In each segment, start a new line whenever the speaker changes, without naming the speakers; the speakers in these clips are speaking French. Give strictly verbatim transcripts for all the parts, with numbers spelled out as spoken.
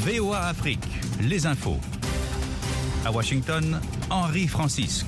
V O A Afrique, les infos. À Washington, Henri Francisque.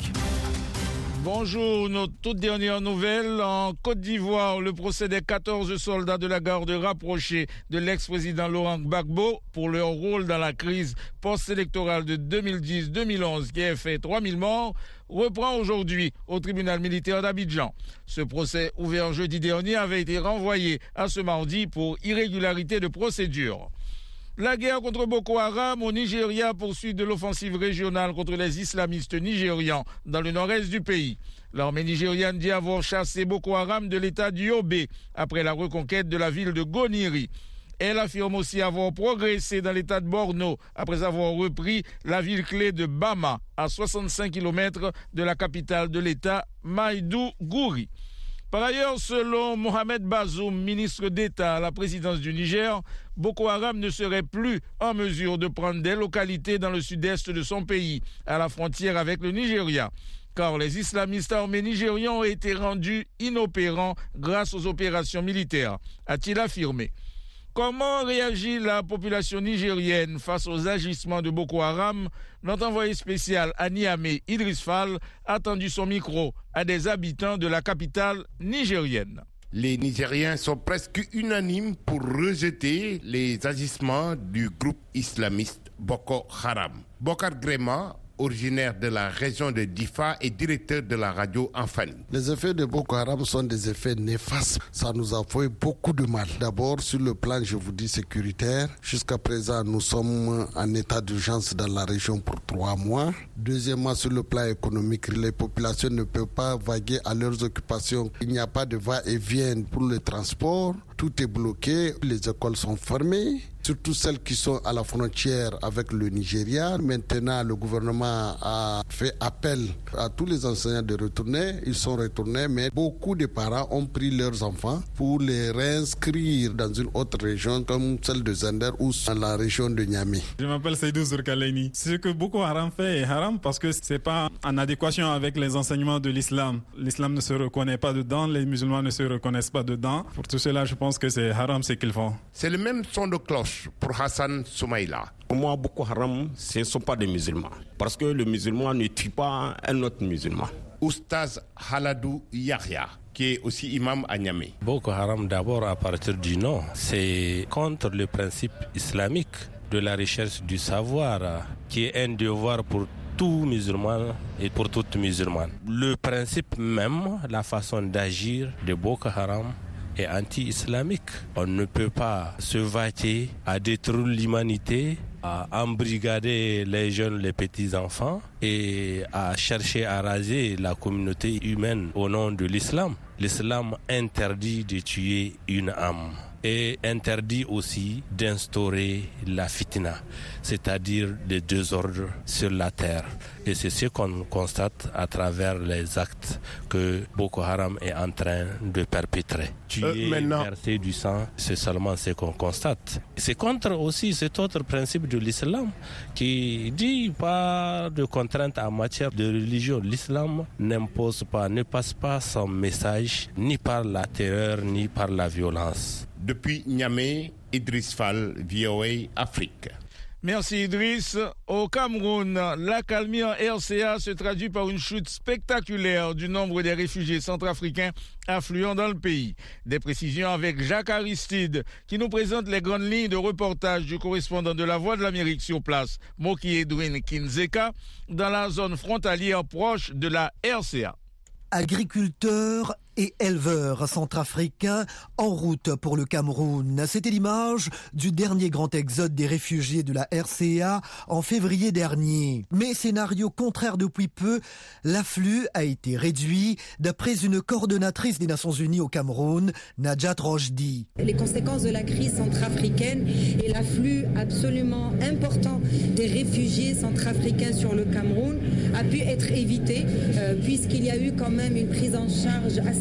Bonjour, nos toutes dernières nouvelles. En Côte d'Ivoire, le procès des quatorze soldats de la garde rapprochée de l'ex-président Laurent Gbagbo pour leur rôle dans la crise post-électorale de deux mille dix deux mille onze qui a fait trois mille morts reprend aujourd'hui au tribunal militaire d'Abidjan. Ce procès ouvert jeudi dernier avait été renvoyé à ce mardi pour irrégularité de procédure. La guerre contre Boko Haram au Nigeria poursuit de l'offensive régionale contre les islamistes nigérians dans le nord-est du pays. L'armée nigériane dit avoir chassé Boko Haram de l'état du Yobe après la reconquête de la ville de Goniri. Elle affirme aussi avoir progressé dans l'état de Borno après avoir repris la ville clé de Bama à soixante-cinq kilomètres de la capitale de l'état, Maïdougouri. Par ailleurs, selon Mohamed Bazoum, ministre d'État à la présidence du Niger, Boko Haram ne serait plus en mesure de prendre des localités dans le sud-est de son pays, à la frontière avec le Nigeria, car les islamistes armés nigérians ont été rendus inopérants grâce aux opérations militaires, a-t-il affirmé. Comment réagit la population nigérienne face aux agissements de Boko Haram? Notre envoyé spécial à Niamey, Idriss Fall, a tendu son micro à des habitants de la capitale nigérienne.
Les Nigériens sont presque unanimes pour rejeter les agissements du groupe islamiste Boko Haram. Bokar Grema, originaire de la région de Difa et directeur de la radio Enfani.
Les effets de Boko Haram sont des effets néfastes. Ça nous a fait beaucoup de mal. D'abord, sur le plan, je vous dis, sécuritaire. Jusqu'à présent, nous sommes en état d'urgence dans la région pour trois mois. Deuxièmement, sur le plan économique, les populations ne peuvent pas vaguer à leurs occupations. Il n'y a pas de va-et-vient pour le transport. Tout est bloqué. Les écoles sont fermées. Surtout celles qui sont à la frontière avec le Nigeria. Maintenant, le gouvernement a fait appel à tous les enseignants de retourner. Ils sont retournés, mais beaucoup de parents ont pris leurs enfants pour les réinscrire dans une autre région comme celle de Zender ou dans la région de Niamey.
Je m'appelle Seydou Zourkaleini. Ce que Boko Haram fait est haram parce que c'est pas en adéquation avec les enseignements de l'islam. L'islam ne se reconnaît pas dedans, les musulmans ne se reconnaissent pas dedans. Pour tout cela, je pense que c'est haram ce qu'ils font.
C'est le même son de cloche pour Hassan Soumaïla.
Pour moi, Boko Haram, ce ne sont pas des musulmans. Parce que le musulman ne tue pas un autre musulman.
Oustaz Haladou Yahya, qui est aussi imam à Niamey.
Boko Haram, d'abord, à partir du nom, c'est contre le principe islamique de la recherche du savoir, qui est un devoir pour tout musulman et pour toute musulmane. Le principe même, la façon d'agir de Boko Haram, est anti-islamique. On ne peut pas se vaquer à détruire l'humanité, à embrigader les jeunes, les petits-enfants et à chercher à raser la communauté humaine au nom de l'islam. L'islam interdit de tuer une âme et interdit aussi d'instaurer la fitna, c'est-à-dire le désordre sur la terre. Et c'est ce qu'on constate à travers les actes que Boko Haram est en train de perpétrer. Tuer, euh, verser du sang, c'est seulement ce qu'on constate. C'est contre aussi cet autre principe de l'islam qui dit pas de contraintes en matière de religion. L'islam n'impose pas, ne passe pas son message ni par la terreur ni par la violence.
Depuis Niamey, Idriss Fall, V O A Afrique.
Merci Idriss. Au Cameroun, l'accalmie en R C A se traduit par une chute spectaculaire du nombre des réfugiés centrafricains affluant dans le pays. Des précisions avec Jacques Aristide qui nous présente les grandes lignes de reportage du correspondant de La Voix de l'Amérique sur place, Moki Edwin Kinzeka, dans la zone frontalière proche de la R C A.
Agriculteurs et éleveurs centrafricains en route pour le Cameroun. C'était l'image du dernier grand exode des réfugiés de la R C A en février dernier. Mais scénario contraire depuis peu, l'afflux a été réduit d'après une coordonnatrice des Nations Unies au Cameroun, Najat Rochdi.
Les conséquences de la crise centrafricaine et l'afflux absolument important des réfugiés centrafricains sur le Cameroun a pu être évité euh, puisqu'il y a eu quand même une prise en charge assez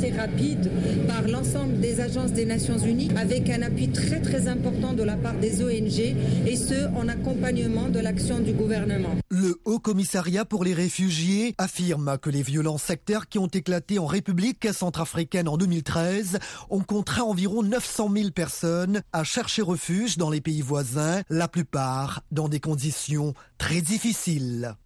assez rapide par l'ensemble des agences des Nations Unies avec un appui très très important de la part des O N G et ce en accompagnement de l'action du gouvernement.
Le Haut Commissariat pour les réfugiés affirme que les violences sectaires qui ont éclaté en République centrafricaine en deux mille treize ont contraint environ neuf cent mille personnes à chercher refuge dans les pays voisins, la plupart dans des conditions très difficiles.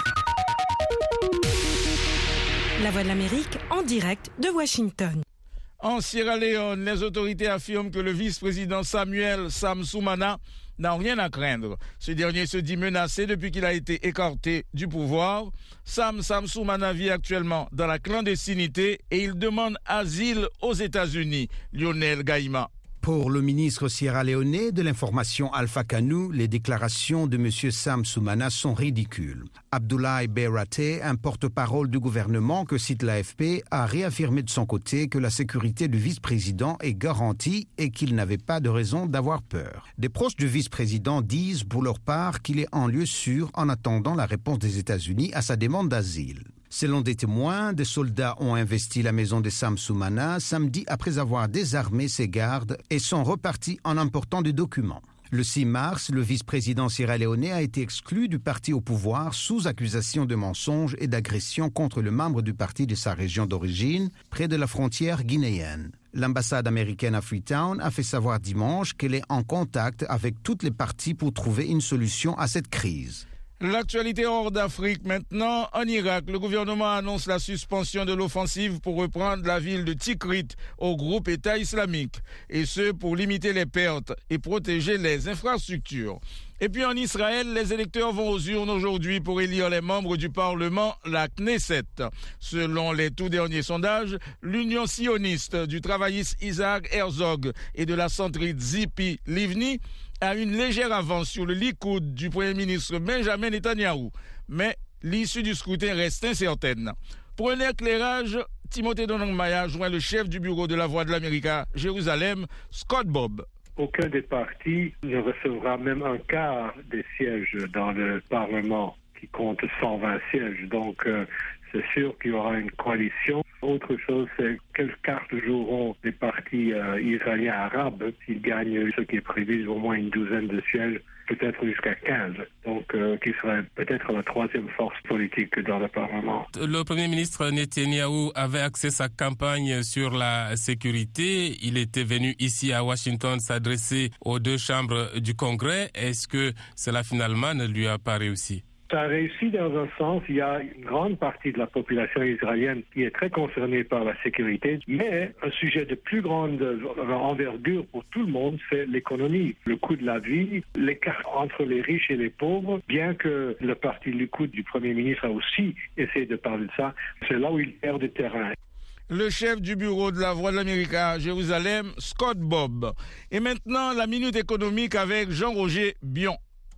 La Voix de l'Amérique en direct de Washington.
En Sierra Leone, les autorités affirment que le vice-président Samuel Sam Soumana n'a rien à craindre. Ce dernier se dit menacé depuis qu'il a été écarté du pouvoir. Sam Sam Soumana vit actuellement dans la clandestinité et il demande asile aux États-Unis. Lionel Gaïma.
Pour le ministre sierra-léonais de l'information Alpha Kanou, les déclarations de M. Sam Soumana sont ridicules. Abdoulaye Berate, un porte-parole du gouvernement que cite l'A F P, a réaffirmé de son côté que la sécurité du vice-président est garantie et qu'il n'avait pas de raison d'avoir peur. Des proches du vice-président disent pour leur part qu'il est en lieu sûr en attendant la réponse des États-Unis à sa demande d'asile. Selon des témoins, des soldats ont investi la maison de Sam Soumana samedi après avoir désarmé ses gardes et sont repartis en emportant des documents. Le six mars, le vice-président sierra-léonais a été exclu du parti au pouvoir sous accusation de mensonge et d'agression contre le membre du parti de sa région d'origine, près de la frontière guinéenne. L'ambassade américaine à Freetown a fait savoir dimanche qu'elle est en contact avec toutes les parties pour trouver une solution à cette crise.
L'actualité hors d'Afrique maintenant. En Irak, le gouvernement annonce la suspension de l'offensive pour reprendre la ville de Tikrit au groupe État islamique. Et ce, pour limiter les pertes et protéger les infrastructures. Et puis en Israël, les électeurs vont aux urnes aujourd'hui pour élire les membres du Parlement, la Knesset. Selon les tout derniers sondages, l'Union sioniste du travailliste Isaac Herzog et de la centriste Tzipi Livni a une légère avance sur le Likoud du Premier ministre Benjamin Netanyahou. Mais l'issue du scrutin reste incertaine. Pour un éclairage, Timothée Donangmaya joint le chef du bureau de la Voix de l'Amérique à Jérusalem, Scott Bob.
Aucun des partis ne recevra même un quart des sièges dans le Parlement qui compte cent vingt sièges. Donc, euh, c'est sûr qu'il y aura une coalition. Autre chose, c'est quelles cartes joueront les partis euh, israéliens arabes s'ils gagnent ce qui est prévu, au moins une douzaine de sièges, peut-être jusqu'à quinze. Donc, euh, qui serait peut-être la troisième force politique dans le Parlement.
Le Premier ministre Netanyahou avait axé sa campagne sur la sécurité. Il était venu ici à Washington s'adresser aux deux chambres du Congrès. Est-ce que cela finalement ne lui a pas réussi ?
Ça a réussi dans un sens. Il y a une grande partie de la population israélienne qui est très concernée par la sécurité, mais un sujet de plus grande envergure pour tout le monde, c'est l'économie, le coût de la vie, l'écart entre les riches et les pauvres. Bien que le parti Likoud du Premier ministre a aussi essayé de parler de ça, c'est là où il perd du terrain.
Le chef du bureau de la Voix de l'Amérique à Jérusalem, Scott Bob. Et maintenant, la minute économique avec Jean-Roger Bion.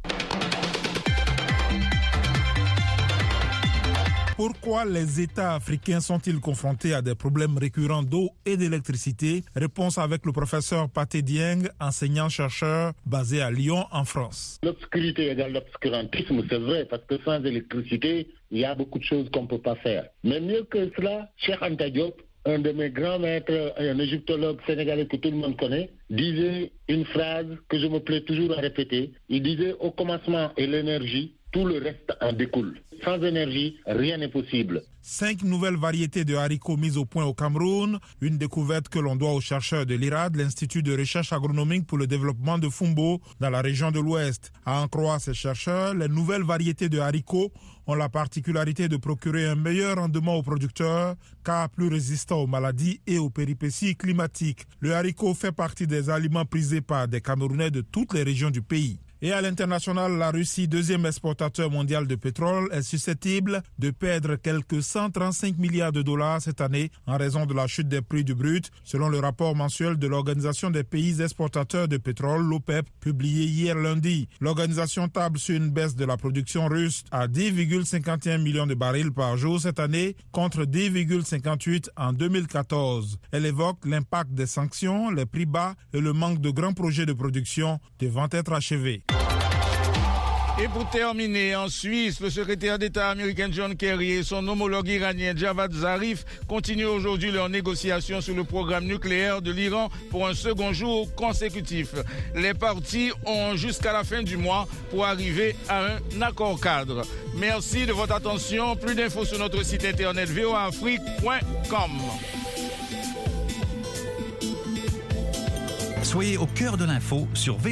Pourquoi les États africains sont-ils confrontés à des problèmes récurrents d'eau et d'électricité? Réponse avec le professeur Pathé Dieng, enseignant-chercheur basé à Lyon, en France.
L'obscurité égale l'obscurantisme, c'est vrai, parce que sans électricité, il y a beaucoup de choses qu'on ne peut pas faire. Mais mieux que cela, Cheikh Anta Diop, un de mes grands maîtres, un égyptologue sénégalais que tout le monde connaît, disait une phrase que je me plais toujours à répéter. Il disait « Au commencement est l'énergie, tout le reste en découle. Sans énergie, rien n'est possible. »
Cinq nouvelles variétés de haricots mises au point au Cameroun, une découverte que l'on doit aux chercheurs de l'I R A D, l'Institut de recherche agronomique pour le développement de Fumbo, dans la région de l'Ouest. À en croire ces chercheurs, les nouvelles variétés de haricots ont la particularité de procurer un meilleur rendement aux producteurs, car plus résistant aux maladies et aux péripéties climatiques. Le haricot fait partie des aliments prisés par des Camerounais de toutes les régions du pays. Et à l'international, la Russie, deuxième exportateur mondial de pétrole, est susceptible de perdre quelques cent trente-cinq milliards de dollars cette année en raison de la chute des prix du brut, selon le rapport mensuel de l'Organisation des pays exportateurs de pétrole, l'OPEP, publié hier lundi. L'organisation table sur une baisse de la production russe à dix virgule cinquante et un millions de barils par jour cette année, contre dix virgule cinquante-huit en deux mille quatorze. Elle évoque l'impact des sanctions, les prix bas et le manque de grands projets de production devant être achevés.
Et pour terminer, en Suisse, le secrétaire d'État américain John Kerry et son homologue iranien Javad Zarif continuent aujourd'hui leurs négociations sur le programme nucléaire de l'Iran pour un second jour consécutif. Les parties ont jusqu'à la fin du mois pour arriver à un accord cadre. Merci de votre attention. Plus d'infos sur notre site internet v o a afrique point com.
Soyez au cœur de l'info sur